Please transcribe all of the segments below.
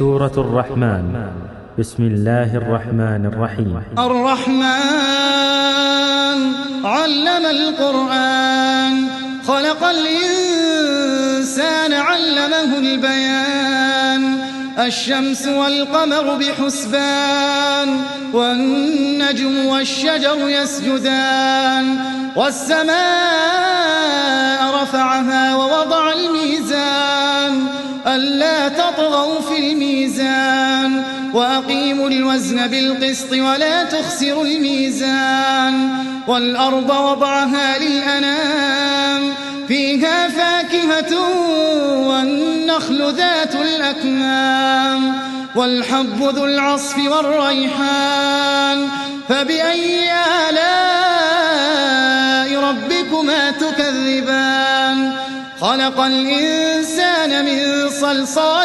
سورة الرحمن. بسم الله الرحمن الرحيم. الرحمن علم القرآن، خلق الإنسان علمه البيان. الشمس والقمر بحسبان، والنجم والشجر يسجدان. والسماء رفعها ووضع الميزان، ألا تطغوا في الميزان، وأقيموا الوزن بالقسط ولا تخسروا الميزان. والأرض وضعها للأنام، فيها فاكهة والنخل ذات الأكمام، والحب ذو العصف والريحان. فبأي آلاء ربكما تكذبان؟ خلق الإنسان من صلصال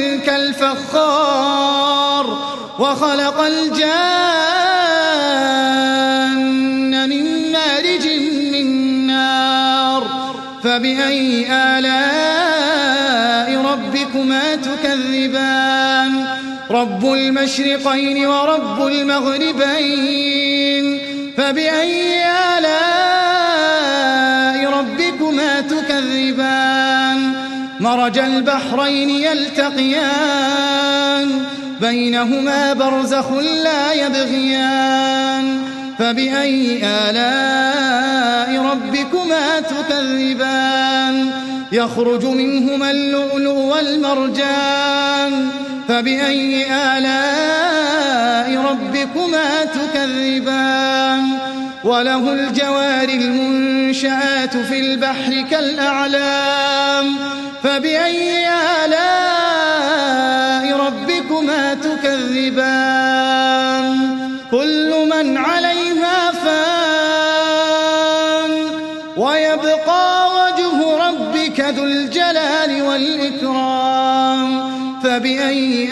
كالفخار، وخلق الجان من مارج من نار. فبأي آلاء ربكما تكذبان؟ رب المشرقين ورب المغربين. فبأي آلاء ربكما تكذبان؟ مرج البحرين يلتقيان، بينهما برزخ لا يبغيان. فبأي آلاء ربكما تكذبان؟ يخرج منهما اللؤلؤ والمرجان. فبأي آلاء ربكما تكذبان؟ وله الجوار المنشآت في البحر كالأعلام. فبأي آلاء ربكما تكذبان؟ كل من عليها فان، ويبقى وجه ربك ذو الجلال والإكرام. فبأي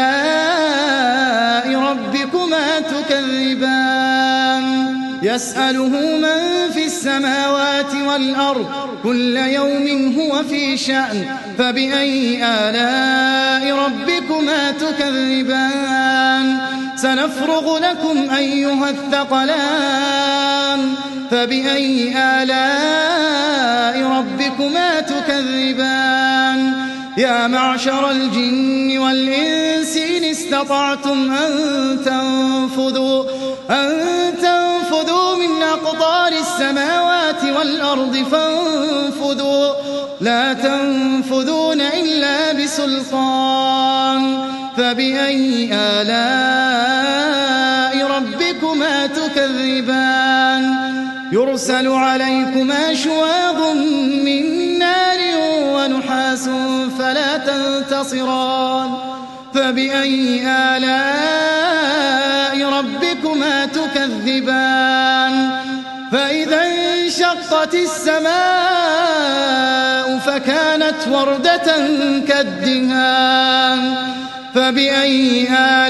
آلاء ربكما تكذبان؟ يسأله من في السماوات والأرض، كل يوم هو في شأن. فبأي آلاء ربكما تكذبان؟ سنفرغ لكم أيها الثقلان. فبأي آلاء ربكما تكذبان؟ يا معشر الجن والإنس إن استطعتم أن تنفذوا من أقطار السماوات والأرض فانفذوا، لا تنفذون إلا بسلطان. فبأي آلاء ربكما تكذبان؟ يرسل عليكما شواظ من نار ونحاس فلا تنتصران. فبأي آلاء ربكما تكذبان؟ فإذا انشقت السماء فكانت وردة كالدهان. فبأي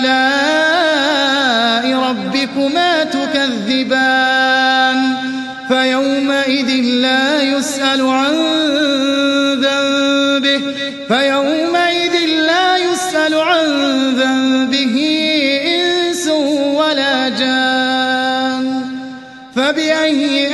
آلاء ربكما تكذبان؟ فيومئذ لا يسأل عن ذنبه إنس ولا جان. فبأي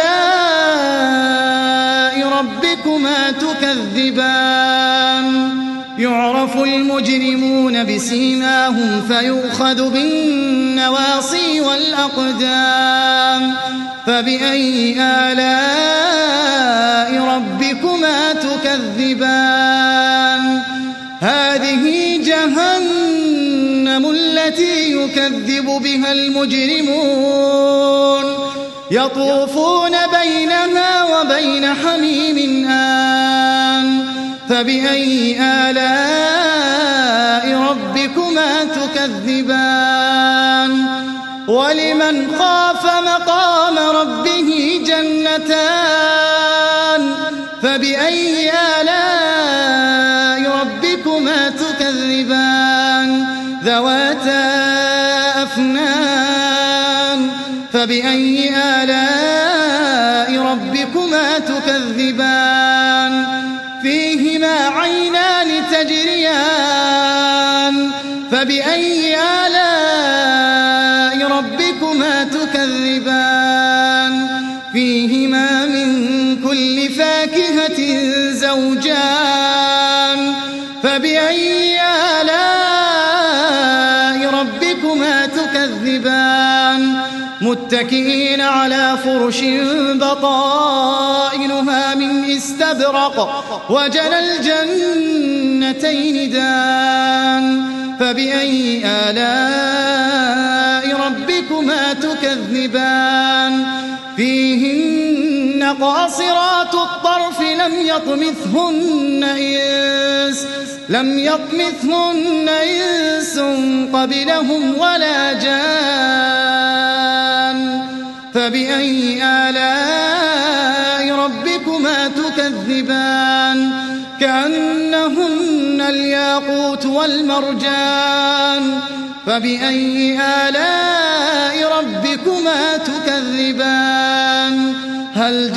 آلاء ربكما تكذبان؟ يعرف المجرمون بسيماهم فيؤخذ بالنواصي والأقدام. فبأي آلاء ربكما تكذبان؟ هذه جهنم التي يكذب بها المجرمون، يطوفون بينها وبين حميم آن. فبأي آلاء ربكما تكذبان؟ ولمن خاف مقام ربه جنتان. فبأي آلاء ربكما تكذبان؟ ذواتا أفنان. فبأي آلاء ربكما تكذبان؟ فيهما عينان تجريان فبأي آلاء ربكما تكذبان فيهما من كل فاكهة زوجان فبأي آلاء ربكما تكذبان متكئين على فرش بطائنها من استبرق وجنى الجنتين دان فبأي آلاء ربكما تكذبان فيهن قاصرات الطرف لم يطمثهن إنس قبلهم ولا جان فبأي آلاء ربكما تكذبان كأنهن الياقوت والمرجان فبأي آلاء ربكما تكذبان هل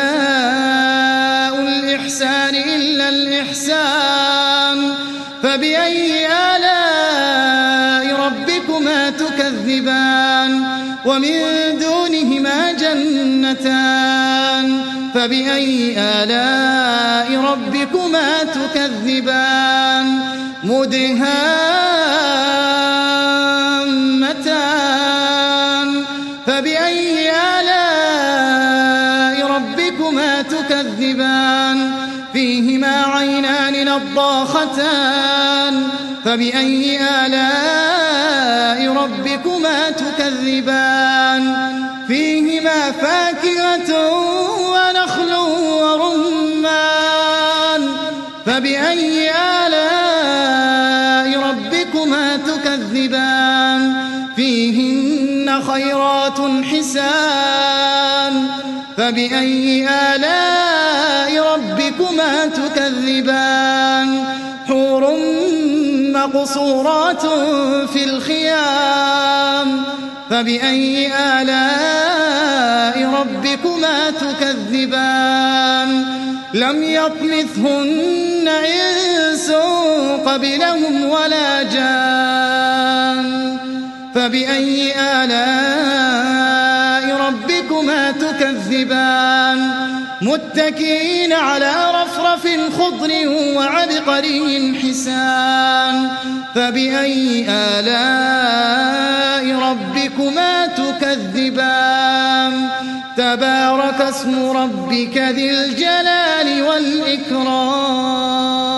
جزاء الإحسان إلا الإحسان فبأي آلاء ربكما تكذبان ومن دونهما جنتان فبأي آلاء ربكما تكذبان مدهامتان فبأي آلاء ربكما تكذبان فيهما عينان نضاختان فبأي آلاء ربكما تكذبان فيهما فاكهة ونخل ورمان فبأي آلاء ربكما تكذبان فيهن خيرات حسان فبأي آلاء ربكما تكذبان حور مقصورات في الخيام فبأي آلاء ربكما تكذبان لم يطمثهن إنس قبلهم ولا جان فبأي آلاء ربكما تكذبان متكئين على رفرف خضر وعبقري حسان فبأي آلاء ربكما تكذبان تبارك اسم ربك ذي الجلال والإكرام